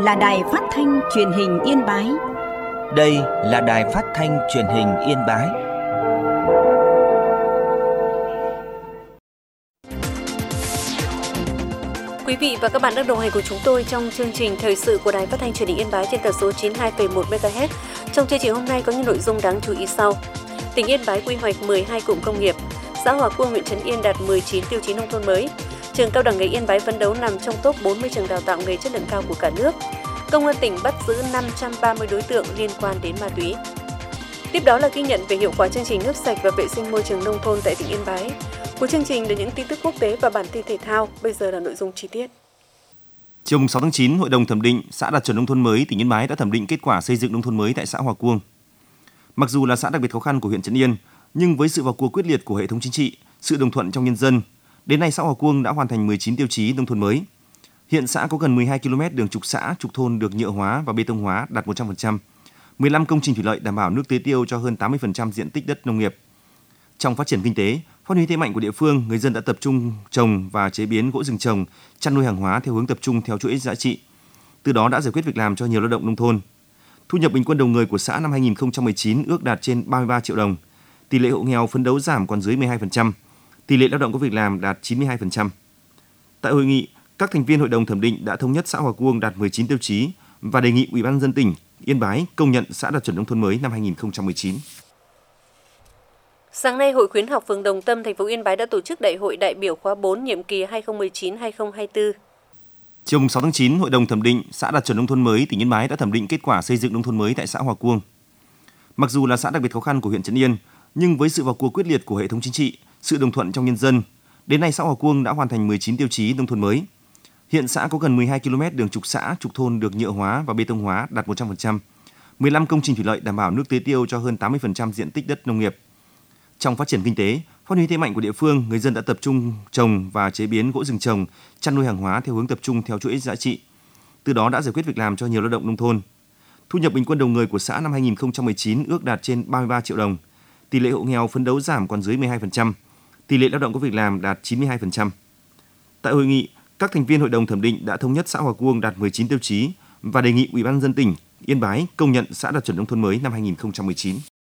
là đài phát thanh truyền hình Yên Bái. Đây là đài phát thanh truyền hình Yên Bái. Quý vị và các bạn đang đồng hành cùng chúng tôi trong chương trình thời sự của đài phát thanh truyền hình Yên Bái trên tần số 92,1 MHz. Trong chương trình hôm nay có những nội dung đáng chú ý sau. Tỉnh Yên Bái quy hoạch 12 cụm công nghiệp, xã Hòa Cuông, huyện Trấn Yên đạt 19 tiêu chí nông thôn mới. Trường Cao đẳng nghề Yên Bái phấn đấu nằm trong top 40 trường đào tạo nghề chất lượng cao của cả nước. Công an tỉnh bắt giữ 530 đối tượng liên quan đến ma túy. Tiếp đó là ghi nhận về hiệu quả chương trình nước sạch và vệ sinh môi trường nông thôn tại tỉnh Yên Bái. Cuối chương trình là những tin tức quốc tế và bản tin thể thao. Bây giờ là nội dung chi tiết. Chiều 6 tháng 9, Hội đồng thẩm định xã đạt chuẩn nông thôn mới tỉnh Yên Bái đã thẩm định kết quả xây dựng nông thôn mới tại xã Hòa Cuông. Mặc dù là xã đặc biệt khó khăn của huyện Trấn Yên, nhưng với sự vào cuộc quyết liệt của hệ thống chính trị, sự đồng thuận trong nhân dân, đến nay xã Hòa Cuông đã hoàn thành 19 tiêu chí nông thôn mới. Hiện xã có gần 12 km đường trục xã, trục thôn được nhựa hóa và bê tông hóa đạt 100%, 15 công trình thủy lợi đảm bảo nước tưới tiêu cho hơn 80% diện tích đất nông nghiệp. Trong phát triển kinh tế, phát huy thế mạnh của địa phương, người dân đã tập trung trồng và chế biến gỗ rừng trồng, chăn nuôi hàng hóa theo hướng tập trung theo chuỗi giá trị. Từ đó đã giải quyết việc làm cho nhiều lao động nông thôn. Thu nhập bình quân đầu người của xã năm 2019 ước đạt trên 33 triệu đồng. Tỷ lệ hộ nghèo phấn đấu giảm còn dưới 12%. Tỷ lệ lao động có việc làm đạt 92%. Tại hội nghị, các thành viên hội đồng thẩm định đã thống nhất xã Hòa Cuông đạt 19 tiêu chí và đề nghị Ủy ban nhân dân tỉnh Yên Bái công nhận xã đạt chuẩn nông thôn mới năm 2019. Sáng nay, Hội khuyến học phường Đồng Tâm, thành phố Yên Bái đã tổ chức Đại hội đại biểu khóa 4 nhiệm kỳ 2019-2024. Chiều 6 tháng 9, Hội đồng thẩm định xã đạt chuẩn nông thôn mới tỉnh Yên Bái đã thẩm định kết quả xây dựng nông thôn mới tại xã Hòa Cuông. Mặc dù là xã đặc biệt khó khăn của huyện Trấn Yên, nhưng với sự vào cuộc quyết liệt của hệ thống chính trị, sự đồng thuận trong nhân dân, đến nay xã Hòa Cuông đã hoàn thành 19 tiêu chí nông thôn mới. Hiện xã có gần 12 km đường trục xã, trục thôn được nhựa hóa và bê tông hóa đạt 100%, 15 công trình thủy lợi đảm bảo nước tưới tiêu cho hơn 80% diện tích đất nông nghiệp. Trong phát triển kinh tế, phát huy thế mạnh của địa phương, người dân đã tập trung trồng và chế biến gỗ rừng trồng, chăn nuôi hàng hóa theo hướng tập trung theo chuỗi giá trị. Từ đó đã giải quyết việc làm cho nhiều lao động nông thôn. Thu nhập bình quân đầu người của xã năm 2019 ước đạt trên 33 triệu đồng. Tỷ lệ hộ nghèo phấn đấu giảm còn dưới 12%. Tỷ lệ lao động có việc làm đạt 92%. Tại hội nghị, các thành viên hội đồng thẩm định đã thống nhất xã Hòa Cuông đạt 19 tiêu chí và đề nghị Ủy ban nhân dân tỉnh Yên Bái công nhận xã đạt chuẩn nông thôn mới năm 2019.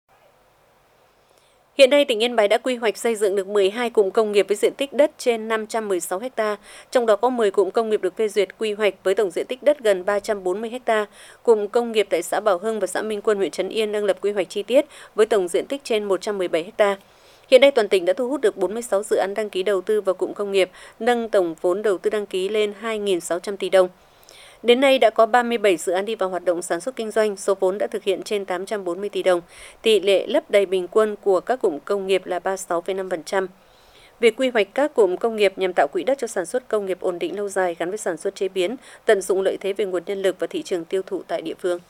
Hiện nay, tỉnh Yên Bái đã quy hoạch xây dựng được 12 cụm công nghiệp với diện tích đất trên 516 ha, trong đó có 10 cụm công nghiệp được phê duyệt quy hoạch với tổng diện tích đất gần 340 ha. Cụm công nghiệp tại xã Bảo Hưng và xã Minh Quân, huyện Trấn Yên đang lập quy hoạch chi tiết với tổng diện tích trên 117 ha. Hiện nay, toàn tỉnh đã thu hút được 46 dự án đăng ký đầu tư vào cụm công nghiệp, nâng tổng vốn đầu tư đăng ký lên 2.600 tỷ đồng. Đến nay đã có 37 dự án đi vào hoạt động sản xuất kinh doanh, số vốn đã thực hiện trên 840 tỷ đồng. Tỷ lệ lấp đầy bình quân của các cụm công nghiệp là 36,5%. Việc quy hoạch các cụm công nghiệp nhằm tạo quỹ đất cho sản xuất công nghiệp ổn định lâu dài gắn với sản xuất chế biến, tận dụng lợi thế về nguồn nhân lực và thị trường tiêu thụ tại địa phương.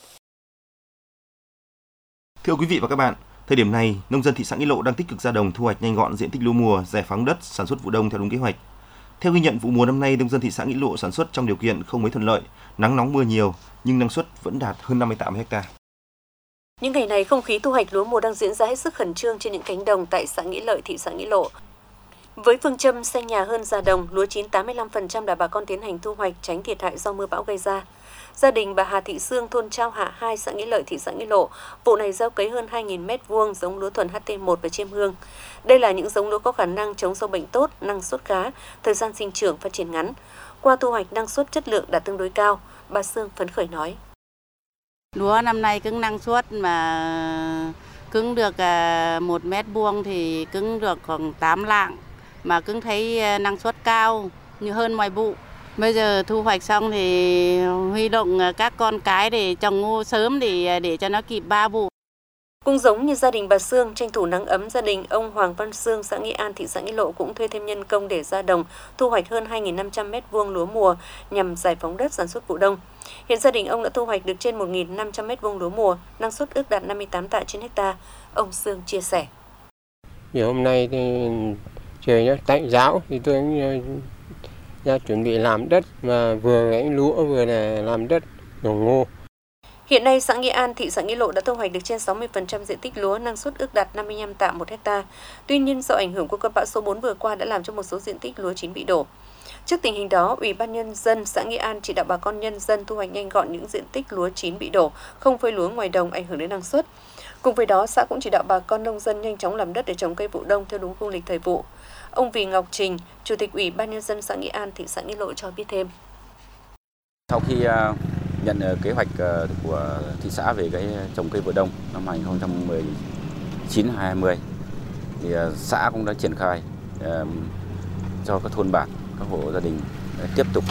Thưa quý vị và các bạn, thời điểm này, nông dân thị xã Nghĩa Lộ đang tích cực ra đồng thu hoạch nhanh gọn diện tích lúa mùa, giải phóng đất, sản xuất vụ đông theo đúng kế hoạch. Theo ghi nhận, vụ mùa năm nay, nông dân thị xã Nghĩa Lộ sản xuất trong điều kiện không mấy thuận lợi, nắng nóng mưa nhiều, nhưng năng suất vẫn đạt hơn 58 ha. Những ngày này, không khí thu hoạch lúa mùa đang diễn ra hết sức khẩn trương trên những cánh đồng tại xã Nghĩa Lợi, thị xã Nghĩa Lộ. Với phương châm xanh nhà hơn già đồng, lúa chín 85% đã bà con tiến hành thu hoạch tránh thiệt hại do mưa bão gây ra. Gia đình bà Hà Thị Sương, thôn Trao Hạ 2, xã Nghĩa Lợi, thị xã Nghĩa Lộ, vụ này gieo cấy hơn 2.000 m2 giống lúa thuần HT1 và chiêm hương. Đây là những giống lúa có khả năng chống sâu bệnh tốt, năng suất khá, thời gian sinh trưởng phát triển ngắn. Qua thu hoạch, năng suất chất lượng đạt tương đối cao, bà Sương phấn khởi nói. Lúa năm nay cứng năng suất mà cứng được 1 mét vuông thì cứng được khoảng 8 lạng, mà cứng thấy năng suất cao như hơn mọi vụ. Bây giờ thu hoạch xong thì huy động các con cái để trồng ngô sớm để cho nó kịp 3 vụ. Cũng giống như gia đình bà Sương, tranh thủ nắng ấm, gia đình ông Hoàng Văn Sương, xã Nghĩa An, thị xã Nghĩa Lộ cũng thuê thêm nhân công để ra đồng thu hoạch hơn 2.500 m2 lúa mùa nhằm giải phóng đất sản xuất vụ đông. Hiện gia đình ông đã thu hoạch được trên 1.500 m2 lúa mùa, năng suất ước đạt 58 tạ trên ha. Ông Sương chia sẻ. Hôm nay thì trời nó tạnh ráo thì tôi ra chuẩn bị làm đất, mà vừa gánh lúa vừa là làm đất trồng ngô. Hiện nay, xã Nghĩa An, thị xã Nghĩa Lộ đã thu hoạch được trên 60% diện tích lúa, năng suất ước đạt 55 tạ 1 ha. Tuy nhiên, do ảnh hưởng của cơn bão số 4 vừa qua đã làm cho một số diện tích lúa chín bị đổ. Trước tình hình đó, Ủy ban Nhân dân xã Nghĩa An chỉ đạo bà con nhân dân thu hoạch nhanh gọn những diện tích lúa chín bị đổ, không phơi lúa ngoài đồng ảnh hưởng đến năng suất. Cùng với đó, xã cũng chỉ đạo bà con nông dân nhanh chóng làm đất để trồng cây vụ đông theo đúng khung lịch thời vụ. Ông Vì Ngọc Trình, Chủ tịch Ủy ban Nhân dân xã Nghĩa An, thị xã Nghĩa Lộ cho biết thêm. Sau khi nhận kế hoạch của thị xã về cái trồng cây vụ đông năm 2019-2020, thì xã cũng đã triển khai cho các thôn bản, các hộ gia đình tiếp tục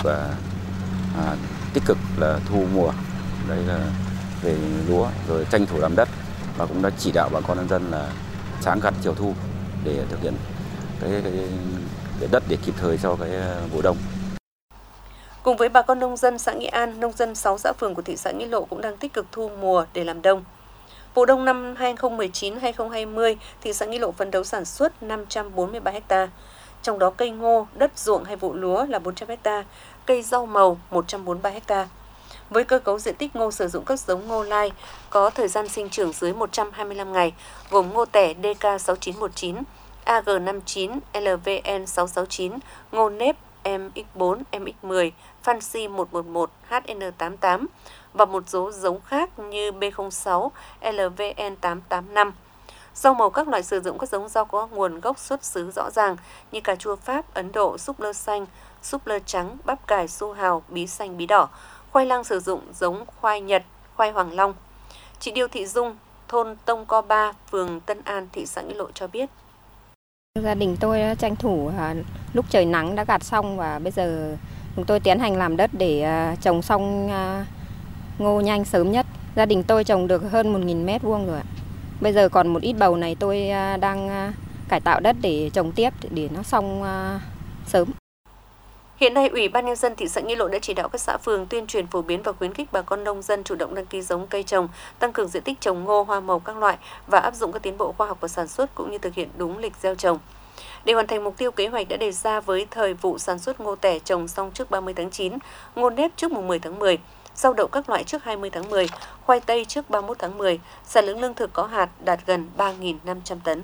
tích cực là thu mùa, đấy là về lúa, rồi tranh thủ làm đất, và cũng đã chỉ đạo bà con nhân dân là sáng gặt chiều thu để thực hiện cái đất để kịp thời cho cái vụ đông. Cùng với bà con nông dân xã Nghĩa An, nông dân 6 xã phường của thị xã Nghĩa Lộ cũng đang tích cực thu mùa để làm đông. Vụ đông năm 2019-2020, thị xã Nghĩa Lộ phấn đấu sản xuất 543 ha, trong đó cây ngô, đất ruộng hay vụ lúa là 400 ha, cây rau màu 143 ha. Với cơ cấu diện tích ngô sử dụng các giống ngô lai có thời gian sinh trưởng dưới 125 ngày, gồm ngô tẻ DK6919, AG59, LVN 669, ngô nếp MX4, MX10, Fancy 111, HN88 và một số giống khác như B06, LVN 885. Rau màu các loại sử dụng các giống rau có nguồn gốc xuất xứ rõ ràng như cà chua Pháp, Ấn Độ, súp lơ xanh, súp lơ trắng, bắp cải, su hào, bí xanh, bí đỏ. Khoai lang sử dụng giống khoai Nhật, khoai Hoàng Long. Chị Điêu Thị Dung, thôn Tông Co 3, phường Tân An, thị xã Nghĩa Lộ cho biết. Gia đình tôi tranh thủ lúc trời nắng đã gặt xong và bây giờ chúng tôi tiến hành làm đất để trồng xong ngô nhanh sớm nhất. Gia đình tôi trồng được hơn 1.000 mét vuông rồi ạ. Bây giờ còn một ít bầu này tôi đang cải tạo đất để trồng tiếp để nó xong sớm. Hiện nay, Ủy ban Nhân dân thị xã Nghĩa Lộ đã chỉ đạo các xã phường tuyên truyền phổ biến và khuyến khích bà con nông dân chủ động đăng ký giống cây trồng, tăng cường diện tích trồng ngô, hoa màu các loại và áp dụng các tiến bộ khoa học vào sản xuất cũng như thực hiện đúng lịch gieo trồng. Để hoàn thành mục tiêu kế hoạch đã đề ra với thời vụ sản xuất ngô tẻ trồng xong trước 30 tháng 9, ngô nếp trước mùng 10 tháng 10, rau đậu các loại trước 20 tháng 10, khoai tây trước 31 tháng 10, sản lượng lương thực có hạt đạt gần 3.500 tấn.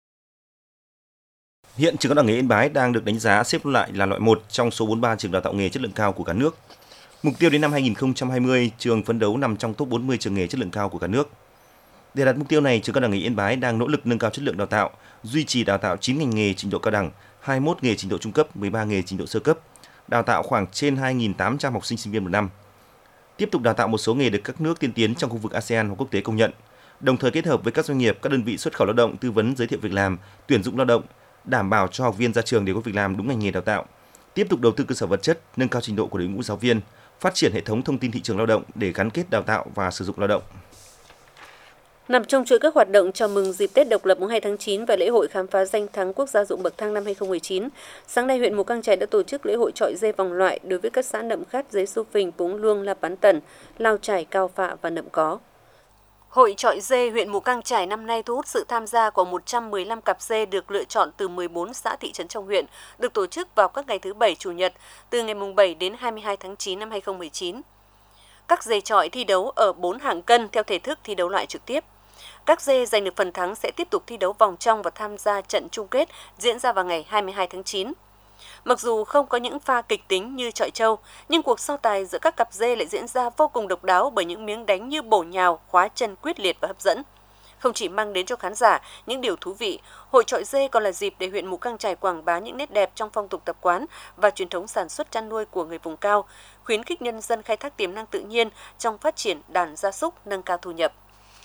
Hiện trường cao đẳng nghề Yên Bái đang được đánh giá xếp loại là loại 1 trong số 43 trường đào tạo nghề chất lượng cao của cả nước. Mục tiêu đến năm 2020, trường phấn đấu nằm trong top 40 trường nghề chất lượng cao của cả nước. Để đạt mục tiêu này, trường cao đẳng nghề Yên Bái đang nỗ lực nâng cao chất lượng đào tạo, duy trì đào tạo 9 ngành nghề trình độ cao đẳng, 21 nghề trình độ trung cấp, 13 nghề trình độ sơ cấp, đào tạo khoảng trên 2.800 học sinh sinh viên một năm. Tiếp tục đào tạo một số nghề được các nước tiên tiến trong khu vực ASEAN hoặc quốc tế công nhận, đồng thời kết hợp với các doanh nghiệp, các đơn vị xuất khẩu lao động, tư vấn giới thiệu việc làm, tuyển dụng lao động, đảm bảo cho học viên ra trường đều có việc làm đúng ngành nghề đào tạo. Tiếp tục đầu tư cơ sở vật chất, nâng cao trình độ của đội ngũ giáo viên, phát triển hệ thống thông tin thị trường lao động để gắn kết đào tạo và sử dụng lao động. Nằm trong chuỗi các hoạt động chào mừng dịp Tết độc lập mùng 2 tháng 9 và lễ hội khám phá danh thắng quốc gia ruộng bậc thang năm 2019, sáng nay huyện Mù Cang Chải đã tổ chức lễ hội chọi dê vòng loại đối với các xã Nậm Khát, Dế Xu Phình, Púng Luông, La Pán Tần, Lao Chải, Cao Phạ và Nậm Có. Hội chọi dê huyện Mù Cang Chải năm nay thu hút sự tham gia của 115 cặp dê được lựa chọn từ 14 xã thị trấn trong huyện, được tổ chức vào các ngày thứ Bảy, Chủ nhật, từ ngày mùng 7 đến 22 tháng 9 năm 2019. Các dê chọi thi đấu ở 4 hạng cân theo thể thức thi đấu loại trực tiếp. Các dê giành được phần thắng sẽ tiếp tục thi đấu vòng trong và tham gia trận chung kết diễn ra vào ngày 22 tháng 9. Mặc dù không có những pha kịch tính như chọi trâu, nhưng cuộc so tài giữa các cặp dê lại diễn ra vô cùng độc đáo bởi những miếng đánh như bổ nhào, khóa chân quyết liệt và hấp dẫn. Không chỉ mang đến cho khán giả những điều thú vị, hội chọi dê còn là dịp để huyện Mù Cang Chải quảng bá những nét đẹp trong phong tục tập quán và truyền thống sản xuất chăn nuôi của người vùng cao, khuyến khích nhân dân khai thác tiềm năng tự nhiên trong phát triển đàn gia súc, nâng cao thu nhập.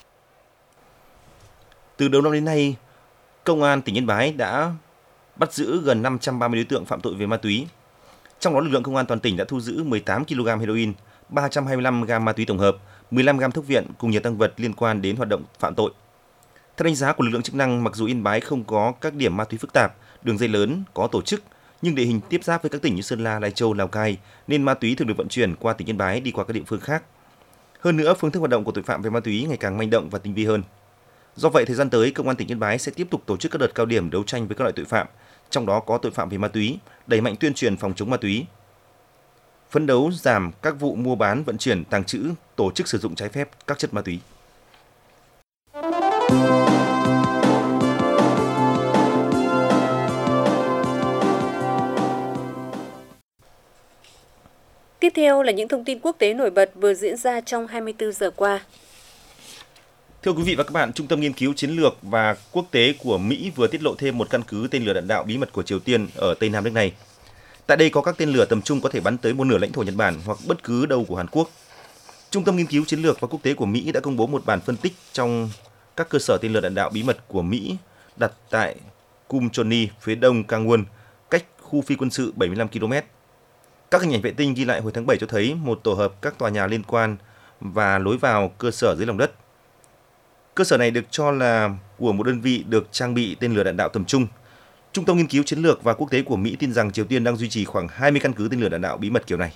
Từ đầu năm đến nay, Công an tỉnh Yên Bái đã bắt giữ gần 530 đối tượng phạm tội về ma túy. Trong đó, lực lượng công an toàn tỉnh đã thu giữ 18 kg heroin, 325 g ma túy tổng hợp, 15 g thuốc viện cùng nhiều tang vật liên quan đến hoạt động phạm tội. Theo đánh giá của lực lượng chức năng, mặc dù Yên Bái không có các điểm ma túy phức tạp, đường dây lớn có tổ chức, nhưng địa hình tiếp giáp với các tỉnh như Sơn La, Lai Châu, Lào Cai nên ma túy thường được vận chuyển qua tỉnh Yên Bái đi qua các địa phương khác. Hơn nữa, phương thức hoạt động của tội phạm về ma túy ngày càng manh động và tinh vi hơn. Do vậy, thời gian tới, Công an tỉnh Yên Bái sẽ tiếp tục tổ chức các đợt cao điểm đấu tranh với các loại tội phạm, trong đó có tội phạm về ma túy, đẩy mạnh tuyên truyền phòng chống ma túy, phấn đấu giảm các vụ mua bán, vận chuyển, tàng trữ, tổ chức sử dụng trái phép các chất ma túy. Tiếp theo là những thông tin quốc tế nổi bật vừa diễn ra trong 24 giờ qua. Thưa quý vị và các bạn, Trung tâm Nghiên cứu Chiến lược và Quốc tế của Mỹ vừa tiết lộ thêm một căn cứ tên lửa đạn đạo bí mật của Triều Tiên ở Tây Nam nước này. Tại đây có các tên lửa tầm trung có thể bắn tới một nửa lãnh thổ Nhật Bản hoặc bất cứ đâu của Hàn Quốc. Trung tâm Nghiên cứu Chiến lược và Quốc tế của Mỹ đã công bố một bản phân tích trong các cơ sở tên lửa đạn đạo bí mật của Mỹ đặt tại Kumchoni, phía đông Gangwon, cách khu phi quân sự 75 km. Các hình ảnh vệ tinh ghi lại hồi tháng 7 cho thấy một tổ hợp các tòa nhà liên quan và lối vào cơ sở dưới lòng đất. Cơ sở này được cho là của một đơn vị được trang bị tên lửa đạn đạo tầm trung. Trung tâm Nghiên cứu Chiến lược và Quốc tế của Mỹ tin rằng Triều Tiên đang duy trì khoảng 20 căn cứ tên lửa đạn đạo bí mật kiểu này.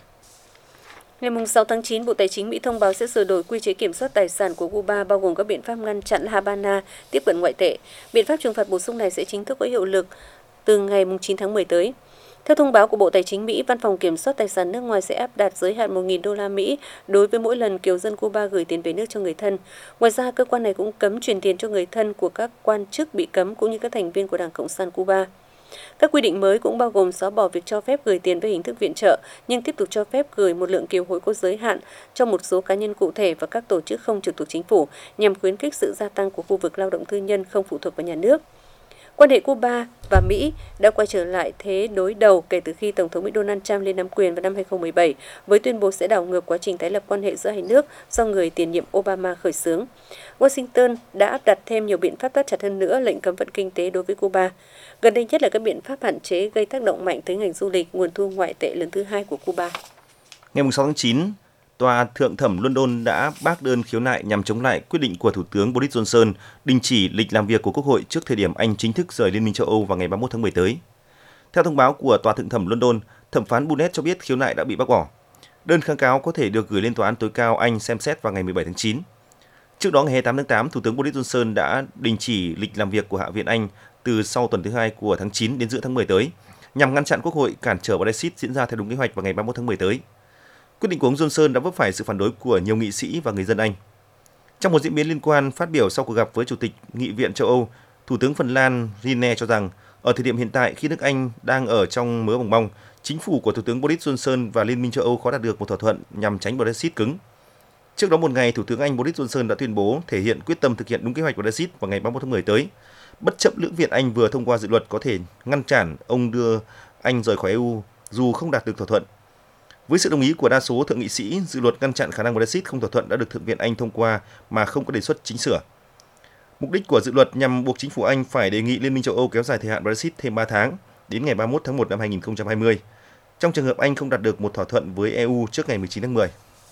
Ngày 6 tháng 9, Bộ Tài chính Mỹ thông báo sẽ sửa đổi quy chế kiểm soát tài sản của Cuba, bao gồm các biện pháp ngăn chặn La Habana tiếp cận ngoại tệ. Biện pháp trừng phạt bổ sung này sẽ chính thức có hiệu lực từ ngày 9 tháng 10 tới. Theo thông báo của Bộ Tài chính Mỹ, Văn phòng Kiểm soát Tài sản nước ngoài sẽ áp đặt giới hạn 1.000 đô la Mỹ đối với mỗi lần kiều dân Cuba gửi tiền về nước cho người thân. Ngoài ra, cơ quan này cũng cấm chuyển tiền cho người thân của các quan chức bị cấm cũng như các thành viên của Đảng Cộng sản Cuba. Các quy định mới cũng bao gồm xóa bỏ việc cho phép gửi tiền với hình thức viện trợ, nhưng tiếp tục cho phép gửi một lượng kiều hối có giới hạn cho một số cá nhân cụ thể và các tổ chức không trực thuộc chính phủ nhằm khuyến khích sự gia tăng của khu vực lao động tư nhân không phụ thuộc vào nhà nước. Quan hệ Cuba và Mỹ đã quay trở lại thế đối đầu kể từ khi Tổng thống Mỹ Donald Trump lên nắm quyền vào năm 2017 với tuyên bố sẽ đảo ngược quá trình tái lập quan hệ giữa hai nước do người tiền nhiệm Obama khởi xướng. Washington đã áp đặt thêm nhiều biện pháp thắt chặt hơn nữa lệnh cấm vận kinh tế đối với Cuba. Gần đây nhất là các biện pháp hạn chế gây tác động mạnh tới ngành du lịch, nguồn thu ngoại tệ lớn thứ hai của Cuba. Ngày 6 tháng 9, Tòa Thượng thẩm London đã bác đơn khiếu nại nhằm chống lại quyết định của Thủ tướng Boris Johnson đình chỉ lịch làm việc của Quốc hội trước thời điểm Anh chính thức rời Liên minh châu Âu vào ngày 31 tháng 10 tới. Theo thông báo của Tòa Thượng thẩm London, thẩm phán Burnett cho biết khiếu nại đã bị bác bỏ. Đơn kháng cáo có thể được gửi lên Tòa án tối cao Anh xem xét vào ngày 17 tháng 9. Trước đó, ngày 28 tháng 8, Thủ tướng Boris Johnson đã đình chỉ lịch làm việc của Hạ viện Anh từ sau tuần thứ hai của tháng 9 đến giữa tháng 10 tới, nhằm ngăn chặn Quốc hội cản trở Brexit diễn ra theo đúng kế hoạch vào ngày 31 tháng 10 tới. Quyết định của ông Johnson đã vấp phải sự phản đối của nhiều nghị sĩ và người dân Anh. Trong một diễn biến liên quan phát biểu sau cuộc gặp với Chủ tịch Nghị viện châu Âu, Thủ tướng Phần Lan Rinne cho rằng ở thời điểm hiện tại khi nước Anh đang ở trong mớ bòng bong, chính phủ của Thủ tướng Boris Johnson và Liên minh châu Âu khó đạt được một thỏa thuận nhằm tránh Brexit cứng. Trước đó một ngày, Thủ tướng Anh Boris Johnson đã tuyên bố thể hiện quyết tâm thực hiện đúng kế hoạch Brexit vào ngày 31 tháng 10 tới, bất chấp lưỡng viện Anh vừa thông qua dự luật có thể ngăn cản ông đưa Anh rời khỏi EU dù không đạt được thỏa thuận. Với sự đồng ý của đa số thượng nghị sĩ, dự luật ngăn chặn khả năng Brexit không thỏa thuận đã được Thượng viện Anh thông qua mà không có đề xuất chỉnh sửa. Mục đích của dự luật nhằm buộc chính phủ Anh phải đề nghị Liên minh châu Âu kéo dài thời hạn Brexit thêm 3 tháng, đến ngày 31 tháng 1 năm 2020, trong trường hợp Anh không đạt được một thỏa thuận với EU trước ngày 19 tháng 10.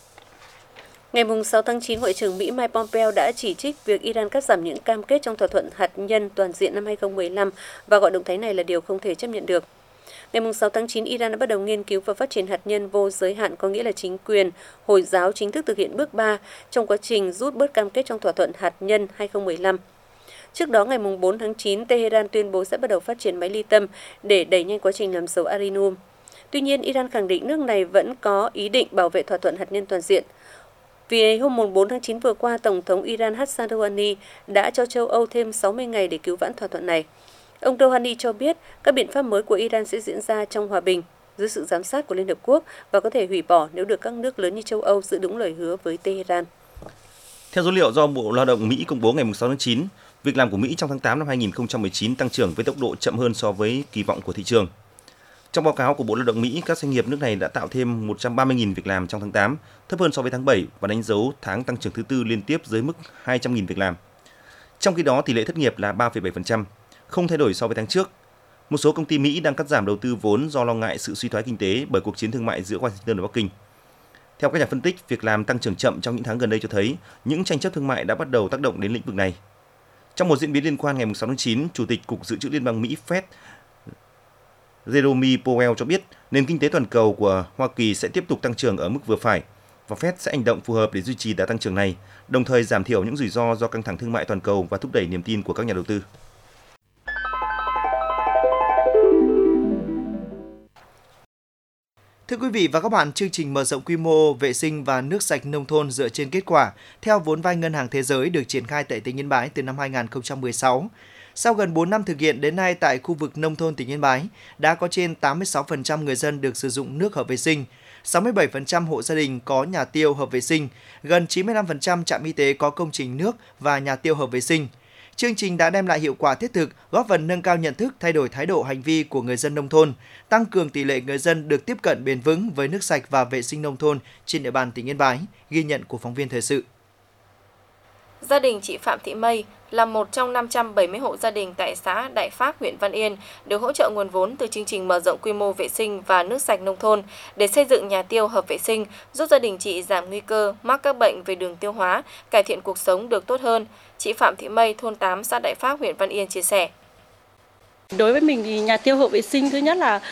Ngày 6 tháng 9, Ngoại trưởng Mỹ Mike Pompeo đã chỉ trích việc Iran cắt giảm những cam kết trong thỏa thuận hạt nhân toàn diện năm 2015 và gọi động thái này là điều không thể chấp nhận được. Ngày 6 tháng 9, Iran đã bắt đầu nghiên cứu và phát triển hạt nhân vô giới hạn, có nghĩa là chính quyền Hồi giáo chính thức thực hiện bước 3 trong quá trình rút bớt cam kết trong thỏa thuận hạt nhân 2015. Trước đó, ngày 4 tháng 9, Tehran tuyên bố sẽ bắt đầu phát triển máy ly tâm để đẩy nhanh quá trình làm dầu uranium. Tuy nhiên, Iran khẳng định nước này vẫn có ý định bảo vệ thỏa thuận hạt nhân toàn diện. Vì hôm 4 tháng 9 vừa qua, Tổng thống Iran Hassan Rouhani đã cho châu Âu thêm 60 ngày để cứu vãn thỏa thuận này. Ông Rouhani cho biết các biện pháp mới của Iran sẽ diễn ra trong hòa bình, dưới sự giám sát của Liên Hợp Quốc và có thể hủy bỏ nếu được các nước lớn như châu Âu giữ đúng lời hứa với Tehran. Theo số liệu do Bộ Lao động Mỹ công bố ngày 6 tháng 9, việc làm của Mỹ trong tháng 8 năm 2019 tăng trưởng với tốc độ chậm hơn so với kỳ vọng của thị trường. Trong báo cáo của Bộ Lao động Mỹ, các doanh nghiệp nước này đã tạo thêm 130.000 việc làm trong tháng 8, thấp hơn so với tháng 7 và đánh dấu tháng tăng trưởng thứ tư liên tiếp dưới mức 200.000 việc làm. Trong khi đó, tỷ lệ thất nghiệp là 3,7%, không thay đổi so với tháng trước. Một số công ty Mỹ đang cắt giảm đầu tư vốn do lo ngại sự suy thoái kinh tế bởi cuộc chiến thương mại giữa Washington và Bắc Kinh. Theo các nhà phân tích, việc làm tăng trưởng chậm trong những tháng gần đây cho thấy những tranh chấp thương mại đã bắt đầu tác động đến lĩnh vực này. Trong một diễn biến liên quan ngày 6 tháng 9, Chủ tịch Cục Dự trữ Liên bang Mỹ Fed Jerome Powell cho biết nền kinh tế toàn cầu của Hoa Kỳ sẽ tiếp tục tăng trưởng ở mức vừa phải và Fed sẽ hành động phù hợp để duy trì đà tăng trưởng này, đồng thời giảm thiểu những rủi ro do căng thẳng thương mại toàn cầu và thúc đẩy niềm tin của các nhà đầu tư. Thưa quý vị và các bạn, chương trình mở rộng quy mô vệ sinh và nước sạch nông thôn dựa trên kết quả theo vốn vay Ngân hàng Thế giới được triển khai tại tỉnh Yên Bái từ năm 2016. Sau gần 4 năm thực hiện đến nay tại khu vực nông thôn tỉnh Yên Bái, đã có trên 86% người dân được sử dụng nước hợp vệ sinh. 67% hộ gia đình có nhà tiêu hợp vệ sinh, gần 95% trạm y tế có công trình nước và nhà tiêu hợp vệ sinh. Chương trình đã đem lại hiệu quả thiết thực, góp phần nâng cao nhận thức, thay đổi thái độ hành vi của người dân nông thôn, tăng cường tỷ lệ người dân được tiếp cận bền vững với nước sạch và vệ sinh nông thôn trên địa bàn tỉnh Yên Bái, ghi nhận của phóng viên thời sự. Gia đình chị Phạm Thị Mây là một trong 570 hộ gia đình tại xã Đại Phác, huyện Văn Yên được hỗ trợ nguồn vốn từ chương trình mở rộng quy mô vệ sinh và nước sạch nông thôn để xây dựng nhà tiêu hợp vệ sinh, giúp gia đình chị giảm nguy cơ mắc các bệnh về đường tiêu hóa, cải thiện cuộc sống được tốt hơn. Chị Phạm Thị Mây, thôn 8, xã Đại Phác, huyện Văn Yên chia sẻ. Đối với mình thì nhà tiêu hợp vệ sinh thứ nhất là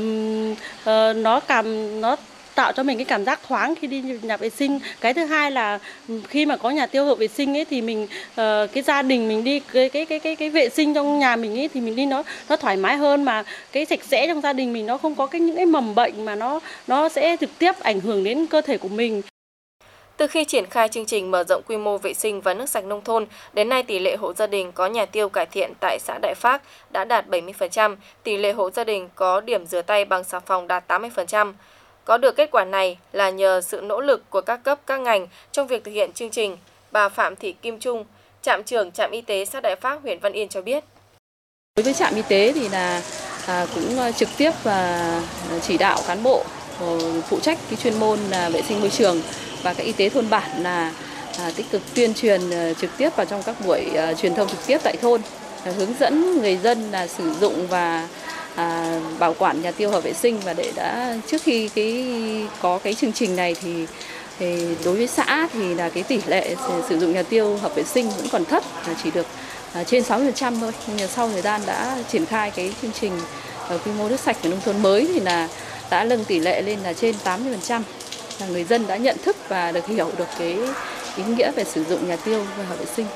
nó tạo cho mình cái cảm giác thoáng khi đi nhà vệ sinh. Cái thứ hai là khi mà có nhà tiêu hợp vệ sinh ấy thì mình cái gia đình mình đi cái vệ sinh trong nhà mình ấy thì mình đi nó thoải mái hơn, mà cái sạch sẽ trong gia đình mình nó không có những cái mầm bệnh mà nó sẽ trực tiếp ảnh hưởng đến cơ thể của mình. Từ khi triển khai chương trình mở rộng quy mô vệ sinh và nước sạch nông thôn, đến nay tỷ lệ hộ gia đình có nhà tiêu cải thiện tại xã Đại Phác đã đạt 70%, tỷ lệ hộ gia đình có điểm rửa tay bằng xà phòng đạt 80%. Có được kết quả này là nhờ sự nỗ lực của các cấp các ngành trong việc thực hiện chương trình. Bà Phạm Thị Kim Trung, trạm trưởng trạm y tế xã Đại Phác, huyện Văn Yên cho biết. Đối với trạm y tế thì là cũng trực tiếp và chỉ đạo cán bộ phụ trách cái chuyên môn là vệ sinh môi trường và các y tế thôn bản là tích cực tuyên truyền trực tiếp vào trong các buổi truyền thông trực tiếp tại thôn, hướng dẫn người dân là sử dụng và bảo quản nhà tiêu hợp vệ sinh. Và trước khi có cái chương trình này thì đối với xã thì là cái tỷ lệ sử dụng nhà tiêu hợp vệ sinh vẫn còn thấp, chỉ được trên 60% thôi. Nhưng sau thời gian đã triển khai cái chương trình quy mô nước sạch của nông thôn mới thì là đã nâng tỷ lệ lên là trên 80%. Là người dân đã nhận thức và được hiểu được cái ý nghĩa về sử dụng nhà tiêu hợp vệ sinh.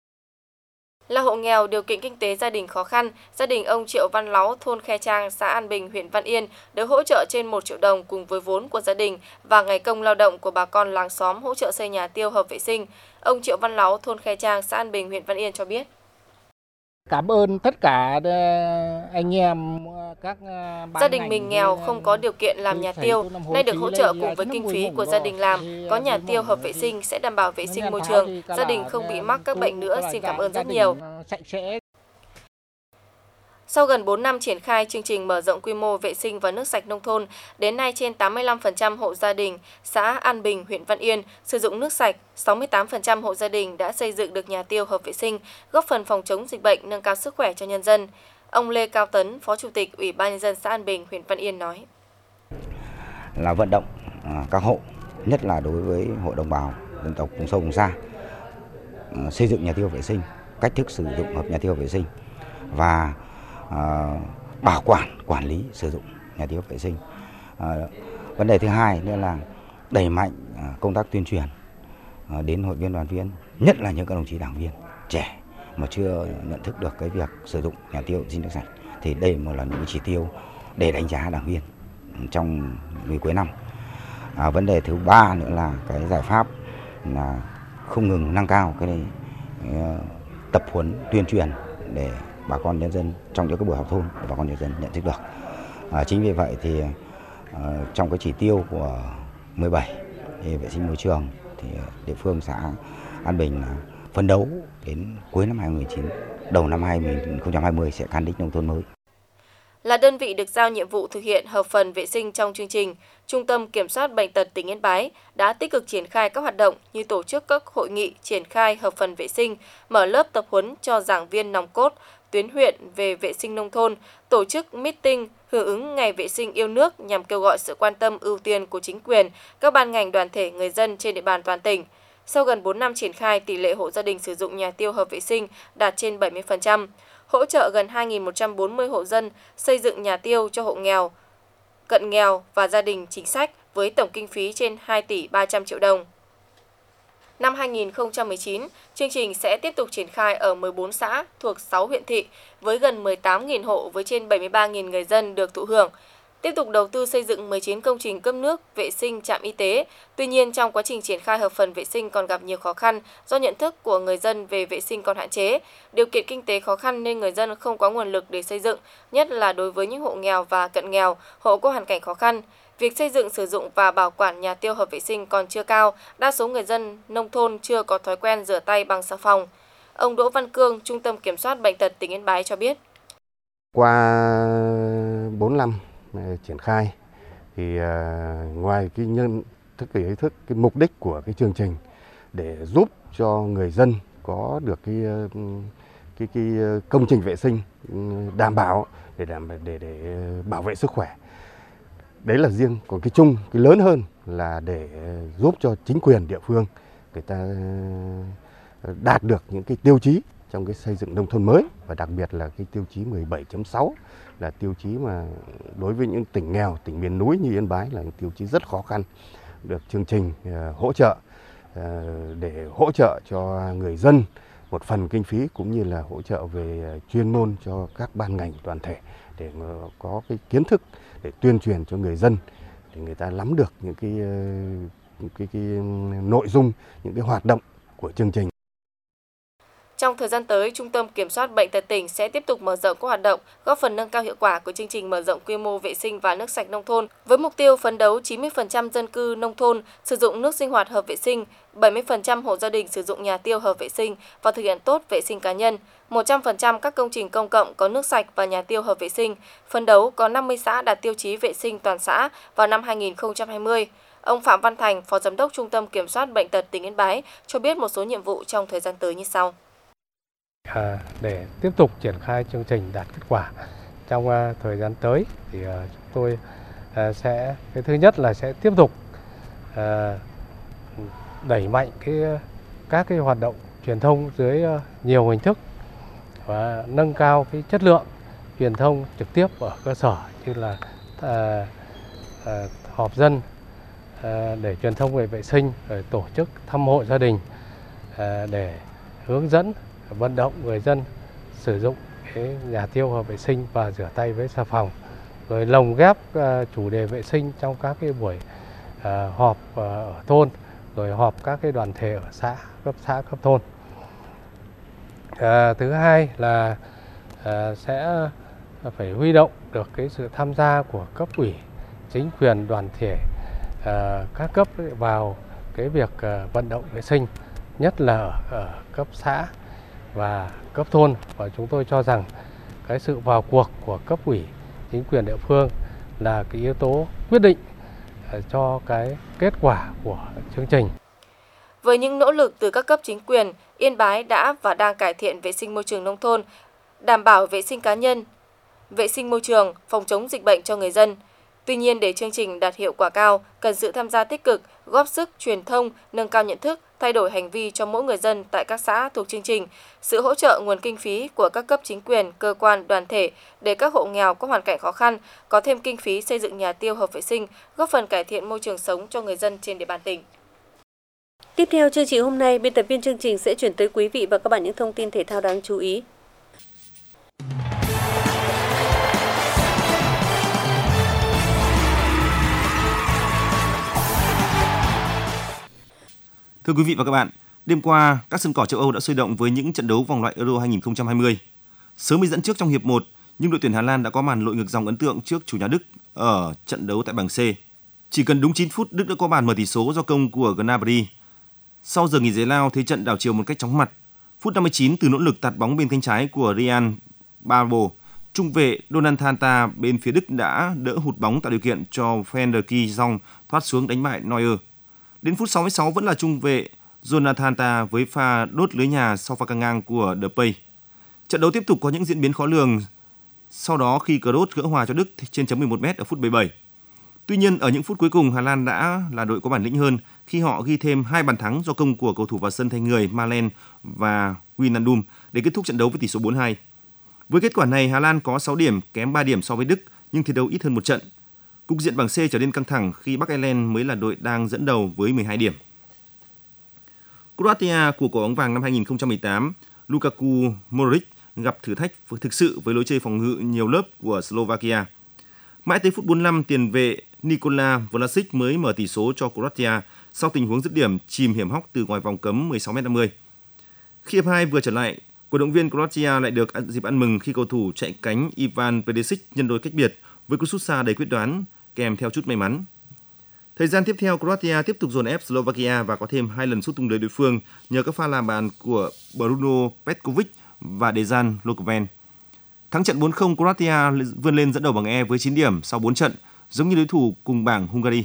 Là hộ nghèo, điều kiện kinh tế gia đình khó khăn, gia đình ông Triệu Văn Láu, thôn Khe Trang, xã An Bình, huyện Văn Yên được hỗ trợ trên 1 triệu đồng cùng với vốn của gia đình và ngày công lao động của bà con làng xóm hỗ trợ xây nhà tiêu hợp vệ sinh. Ông Triệu Văn Láu, thôn Khe Trang, xã An Bình, huyện Văn Yên cho biết. Cảm ơn tất cả anh em các gia đình mình nghèo không có điều kiện làm nhà tiêu, nay được hỗ trợ cùng với kinh phí của gia đình làm, có nhà tiêu hợp vệ sinh sẽ đảm bảo vệ sinh môi trường, gia đình không bị mắc các bệnh nữa. Xin cảm ơn rất nhiều. Sau gần 4 năm triển khai chương trình mở rộng quy mô vệ sinh và nước sạch nông thôn, đến nay trên 85% hộ gia đình xã An Bình, huyện Văn Yên sử dụng nước sạch, 68% hộ gia đình đã xây dựng được nhà tiêu hợp vệ sinh, góp phần phòng chống dịch bệnh, nâng cao sức khỏe cho nhân dân. Ông Lê Cao Tấn, Phó Chủ tịch Ủy ban nhân dân xã An Bình, huyện Văn Yên nói: Là vận động các hộ, nhất là đối với hộ đồng bào dân tộc vùng sâu vùng xa, xây dựng nhà tiêu vệ sinh, cách thức sử dụng hợp nhà tiêu vệ sinh và bảo quản lý sử dụng nhà tiêu vệ sinh. Vấn đề thứ hai nữa là đẩy mạnh công tác tuyên truyền đến hội viên đoàn viên, nhất là những các đồng chí đảng viên trẻ mà chưa nhận thức được cái việc sử dụng nhà tiêu vệ sinh nước sạch, thì đây một là những chỉ tiêu để đánh giá đảng viên trong ngày cuối năm. Vấn đề thứ ba nữa là cái giải pháp là không ngừng nâng cao cái tập huấn tuyên truyền để bà con nhân dân trong những cái buổi họp thôn để bà con nhân dân nhận thức được. Chính vì vậy thì trong cái chỉ tiêu của 17 thì vệ sinh môi trường thì địa phương xã An Bình phấn đấu đến cuối năm 2019, đầu năm 2020 sẽ căn đích nông thôn mới. Là đơn vị được giao nhiệm vụ thực hiện hợp phần vệ sinh trong chương trình, Trung tâm Kiểm soát Bệnh tật tỉnh Yên Bái đã tích cực triển khai các hoạt động như tổ chức các hội nghị triển khai hợp phần vệ sinh, mở lớp tập huấn cho giảng viên nòng cốt, tuyến huyện về vệ sinh nông thôn, tổ chức meeting hưởng ứng Ngày vệ sinh yêu nước nhằm kêu gọi sự quan tâm ưu tiên của chính quyền, các ban ngành đoàn thể người dân trên địa bàn toàn tỉnh. Sau gần 4 năm triển khai, tỷ lệ hộ gia đình sử dụng nhà tiêu hợp vệ sinh đạt trên 70%, hỗ trợ gần 2.140 hộ dân xây dựng nhà tiêu cho hộ nghèo, cận nghèo và gia đình chính sách với tổng kinh phí trên 2 tỷ 300 triệu đồng. Năm 2019, chương trình sẽ tiếp tục triển khai ở 14 xã thuộc 6 huyện thị với gần 18.000 hộ với trên 73.000 người dân được thụ hưởng. tiếp tục đầu tư xây dựng 19 công trình cấp nước, vệ sinh, trạm y tế. Tuy nhiên, trong quá trình triển khai hợp phần vệ sinh còn gặp nhiều khó khăn do nhận thức của người dân về vệ sinh còn hạn chế. Điều kiện kinh tế khó khăn nên người dân không có nguồn lực để xây dựng, nhất là đối với những hộ nghèo và cận nghèo, hộ có hoàn cảnh khó khăn. Việc xây dựng, sử dụng và bảo quản nhà tiêu hợp vệ sinh còn chưa cao, đa số người dân nông thôn chưa có thói quen rửa tay bằng xà phòng. Ông Đỗ Văn Cương, Trung tâm Kiểm soát Bệnh tật tỉnh Yên Bái cho biết. Qua 4 năm triển khai thì ngoài cái nhận thức cái ý thức cái mục đích của cái chương trình để giúp cho người dân có được cái công trình vệ sinh đảm bảo để bảo vệ sức khỏe. Đấy là riêng, còn cái chung, cái lớn hơn là để giúp cho chính quyền địa phương người ta đạt được những cái tiêu chí trong cái xây dựng nông thôn mới, và đặc biệt là cái tiêu chí 17.6 là tiêu chí mà đối với những tỉnh nghèo, tỉnh miền núi như Yên Bái là những tiêu chí rất khó khăn, được chương trình hỗ trợ để hỗ trợ cho người dân một phần kinh phí cũng như là hỗ trợ về chuyên môn cho các ban ngành đoàn thể để có cái kiến thức để tuyên truyền cho người dân để người ta nắm được những cái nội dung, những cái hoạt động của chương trình. Trong thời gian tới, Trung tâm Kiểm soát Bệnh tật tỉnh sẽ tiếp tục mở rộng các hoạt động, góp phần nâng cao hiệu quả của chương trình mở rộng quy mô vệ sinh và nước sạch nông thôn, với mục tiêu phấn đấu 90% dân cư nông thôn sử dụng nước sinh hoạt hợp vệ sinh, 70% hộ gia đình sử dụng nhà tiêu hợp vệ sinh và thực hiện tốt vệ sinh cá nhân, 100% các công trình công cộng có nước sạch và nhà tiêu hợp vệ sinh, phấn đấu có 50 xã đạt tiêu chí vệ sinh toàn xã vào năm 2020. Ông Phạm Văn Thành, Phó Giám đốc Trung tâm Kiểm soát Bệnh tật tỉnh Yên Bái cho biết một số nhiệm vụ trong thời gian tới như sau. Để tiếp tục triển khai chương trình đạt kết quả trong thời gian tới thì chúng tôi sẽ, cái thứ nhất là sẽ tiếp tục đẩy mạnh các cái hoạt động truyền thông dưới nhiều hình thức và nâng cao cái chất lượng truyền thông trực tiếp ở cơ sở, như là họp dân để truyền thông về vệ sinh, rồi tổ chức thăm hộ gia đình để hướng dẫn vận động người dân sử dụng cái nhà tiêu hợp vệ sinh và rửa tay với xà phòng, rồi lồng ghép chủ đề vệ sinh trong các cái buổi họp ở thôn, rồi họp các cái đoàn thể ở xã, cấp thôn. Thứ hai là sẽ phải huy động được cái sự tham gia của cấp ủy, chính quyền, đoàn thể các cấp vào cái việc vận động vệ sinh, nhất là ở cấp xã và cấp thôn. Và chúng tôi cho rằng cái sự vào cuộc của cấp ủy, chính quyền địa phương là cái yếu tố quyết định cho cái kết quả của chương trình. Với những nỗ lực từ các cấp chính quyền, Yên Bái đã và đang cải thiện vệ sinh môi trường nông thôn, đảm bảo vệ sinh cá nhân, vệ sinh môi trường, phòng chống dịch bệnh cho người dân. Tuy nhiên, để chương trình đạt hiệu quả cao, cần sự tham gia tích cực, góp sức truyền thông, nâng cao nhận thức, thay đổi hành vi cho mỗi người dân tại các xã thuộc chương trình, sự hỗ trợ nguồn kinh phí của các cấp chính quyền, cơ quan, đoàn thể để các hộ nghèo có hoàn cảnh khó khăn có thêm kinh phí xây dựng nhà tiêu hợp vệ sinh, góp phần cải thiện môi trường sống cho người dân trên địa bàn tỉnh. Tiếp theo chương trình hôm nay, biên tập viên chương trình sẽ chuyển tới quý vị và các bạn những thông tin thể thao đáng chú ý. Thưa quý vị và các bạn, đêm qua, các sân cỏ châu Âu đã sôi động với những trận đấu vòng loại Euro 2020. Sớm bị dẫn trước trong hiệp 1, nhưng đội tuyển Hà Lan đã có màn lội ngược dòng ấn tượng trước chủ nhà Đức ở trận đấu tại bảng C. Chỉ cần đúng 9 phút, Đức đã có bàn mở tỷ số do công của Gnabry. Sau giờ nghỉ giải lao, thế trận đảo chiều một cách chóng mặt. Phút 59, từ nỗ lực tạt bóng bên cánh trái của Ryan Babel, trung vệ Donald Thanta bên phía Đức đã đỡ hụt bóng tạo điều kiện cho Frenkie de Jong thoát xuống đánh bại Neuer. Đến phút 66 vẫn là trung vệ Jonathan Tah với pha đốt lưới nhà sau pha căng ngang của Depay. Trận đấu tiếp tục có những diễn biến khó lường sau đó khi Kroos gỡ hòa cho Đức trên chấm 11m ở phút 77. Tuy nhiên, ở những phút cuối cùng, Hà Lan đã là đội có bản lĩnh hơn khi họ ghi thêm 2 bàn thắng do công của cầu thủ vào sân thay người Malen và Wijnaldum để kết thúc trận đấu với tỷ số 4-2. Với kết quả này, Hà Lan có 6 điểm, kém 3 điểm so với Đức nhưng thi đấu ít hơn một trận. Cục diện bảng C trở nên căng thẳng khi Bắc Ireland mới là đội đang dẫn đầu với 12 điểm. Croatia của quả bóng vàng năm 2018, Lukaku Modric gặp thử thách thực sự với lối chơi phòng ngự nhiều lớp của Slovakia. Mãi tới phút 45, tiền vệ Nikola Vlasic mới mở tỷ số cho Croatia sau tình huống dứt điểm chìm hiểm hóc từ ngoài vòng cấm 16m50. Khi hiệp 2 vừa trở lại, cổ động viên Croatia lại được dịp ăn mừng khi cầu thủ chạy cánh Ivan Perisic nhân đôi cách biệt với cú sút xa đầy quyết đoán kèm theo chút may mắn. Thời gian tiếp theo, Croatia tiếp tục dồn ép Slovakia và có thêm 2 lần sút tung lưới đối phương nhờ các pha làm bàn của Bruno Petkovic và Dejan Lovren. Thắng trận 4-0, Croatia vươn lên dẫn đầu bảng E với 9 điểm sau 4 trận, giống như đối thủ cùng bảng Hungary.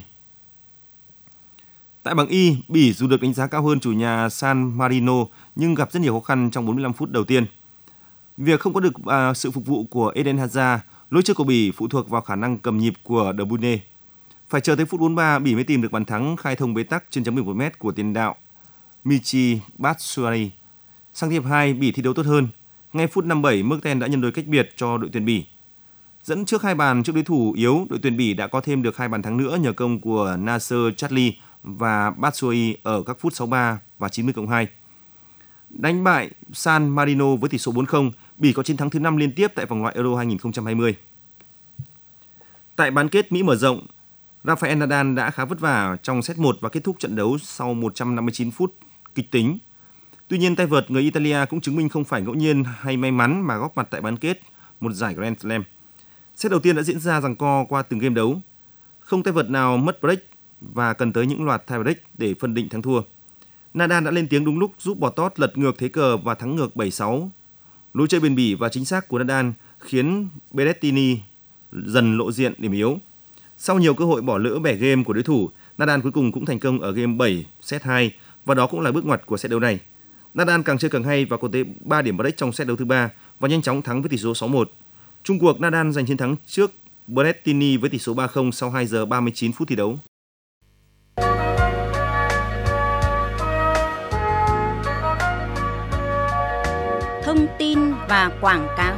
Tại bảng Y, Bỉ dù được đánh giá cao hơn chủ nhà San Marino nhưng gặp rất nhiều khó khăn trong 45 phút đầu tiên. Việc không có được sự phục vụ của Eden Hazard, lối chơi của Bỉ phụ thuộc vào khả năng cầm nhịp của De Bruyne. Phải chờ tới phút 43, Bỉ mới tìm được bàn thắng khai thông bế tắc trên chấm 11m của tiền đạo Michy Batshuayi. Sang hiệp 2, Bỉ thi đấu tốt hơn. Ngay phút 57, Mertens đã nhân đôi cách biệt cho đội tuyển Bỉ. Dẫn trước 2 bàn trước đối thủ yếu, đội tuyển Bỉ đã có thêm được 2 bàn thắng nữa nhờ công của Nasser Chadli và Batshuayi ở các phút 63 và 90+2. Đánh bại San Marino với tỷ số 4-0, Bỉ có chiến thắng thứ 5 liên tiếp tại vòng loại Euro 2020. Tại bán kết Mỹ mở rộng, Rafael Nadal đã khá vất vả trong set 1 và kết thúc trận đấu sau 159 phút kịch tính. Tuy nhiên, tay vợt người Italia cũng chứng minh không phải ngẫu nhiên hay may mắn mà góp mặt tại bán kết một giải Grand Slam. Set đầu tiên đã diễn ra giằng co qua từng game đấu. Không tay vợt nào mất break và cần tới những loạt tie break để phân định thắng thua. Nadal đã lên tiếng đúng lúc giúp Bortos lật ngược thế cờ và thắng ngược 7-6. Lối chơi bền bỉ và chính xác của Nadal khiến Berrettini dần lộ diện điểm yếu. Sau nhiều cơ hội bỏ lỡ bẻ game của đối thủ, Nadal cuối cùng cũng thành công ở game 7, set 2 và đó cũng là bước ngoặt của set đấu này. Nadal càng chơi càng hay và có tới 3 điểm break trong set đấu thứ 3 và nhanh chóng thắng với tỷ số 6-1. Chung cuộc, Nadal giành chiến thắng trước Berrettini với tỷ số 3-0 sau 2 giờ 39 phút thi đấu. Thông tin và quảng cáo.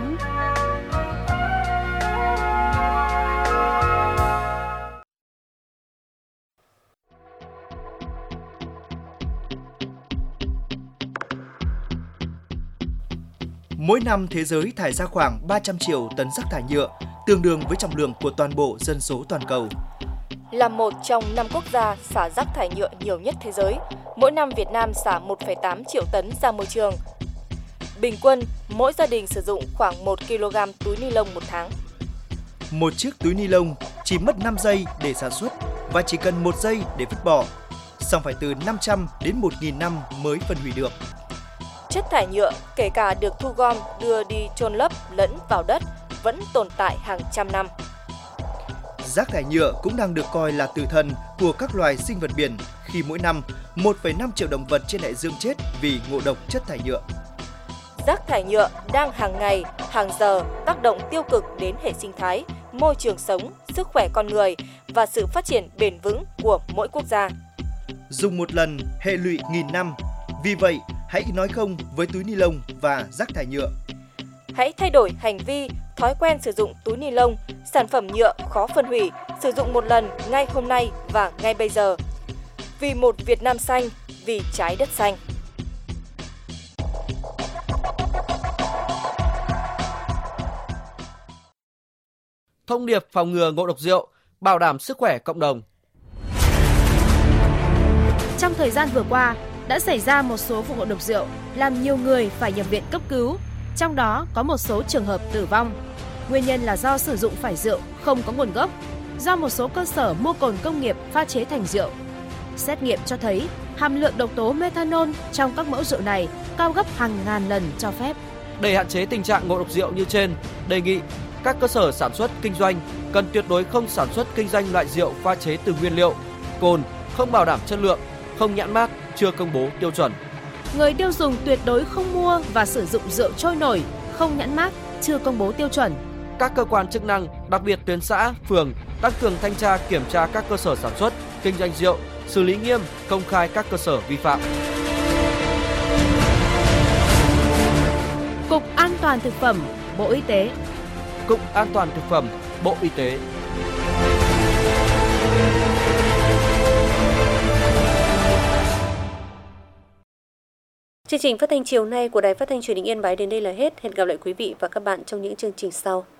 Mỗi năm thế giới thải ra khoảng 300 triệu tấn rác thải nhựa, tương đương với trọng lượng của toàn bộ dân số toàn cầu. Là một trong 5 quốc gia xả rác thải nhựa nhiều nhất thế giới, mỗi năm Việt Nam xả 1,8 triệu tấn ra môi trường. Bình quân, mỗi gia đình sử dụng khoảng 1 kg túi ni lông một tháng. Một chiếc túi ni lông chỉ mất 5 giây để sản xuất và chỉ cần 1 giây để vứt bỏ, song phải từ 500 đến 1.000 năm mới phân hủy được. Chất thải nhựa, kể cả được thu gom đưa đi chôn lấp lẫn vào đất, vẫn tồn tại hàng trăm năm. Rác thải nhựa cũng đang được coi là tử thần của các loài sinh vật biển khi mỗi năm 1,5 triệu động vật trên đại dương chết vì ngộ độc chất thải nhựa. Rác thải nhựa đang hàng ngày, hàng giờ tác động tiêu cực đến hệ sinh thái, môi trường sống, sức khỏe con người và sự phát triển bền vững của mỗi quốc gia. Dùng một lần, hệ lụy nghìn năm. Vì vậy, hãy nói không với túi ni lông và rác thải nhựa. Hãy thay đổi hành vi, thói quen sử dụng túi ni lông, sản phẩm nhựa khó phân hủy, sử dụng một lần ngay hôm nay và ngay bây giờ. Vì một Việt Nam xanh, vì trái đất xanh. Thông điệp phòng ngừa ngộ độc rượu, bảo đảm sức khỏe cộng đồng. Trong thời gian vừa qua, đã xảy ra một số vụ ngộ độc rượu làm nhiều người phải nhập viện cấp cứu, trong đó có một số trường hợp tử vong. Nguyên nhân là do sử dụng phải rượu không có nguồn gốc, do một số cơ sở mua cồn công nghiệp pha chế thành rượu. Xét nghiệm cho thấy hàm lượng độc tố methanol trong các mẫu rượu này cao gấp hàng ngàn lần cho phép. Để hạn chế tình trạng ngộ độc rượu như trên, đề nghị các cơ sở sản xuất kinh doanh cần tuyệt đối không sản xuất kinh doanh loại rượu pha chế từ nguyên liệu, cồn, không bảo đảm chất lượng, không nhãn mác, chưa công bố tiêu chuẩn. Người tiêu dùng tuyệt đối không mua và sử dụng rượu trôi nổi, không nhãn mác, chưa công bố tiêu chuẩn. Các cơ quan chức năng, đặc biệt tuyến xã, phường, tăng cường thanh tra kiểm tra các cơ sở sản xuất, kinh doanh rượu, xử lý nghiêm, công khai các cơ sở vi phạm. Cục An toàn thực phẩm, Bộ Y tế. Cục An toàn thực phẩm, Bộ Y tế. Chương trình phát thanh chiều nay của Đài Phát thanh Truyền hình Yên Bái đến đây là hết. Hẹn gặp lại quý vị và các bạn trong những chương trình sau.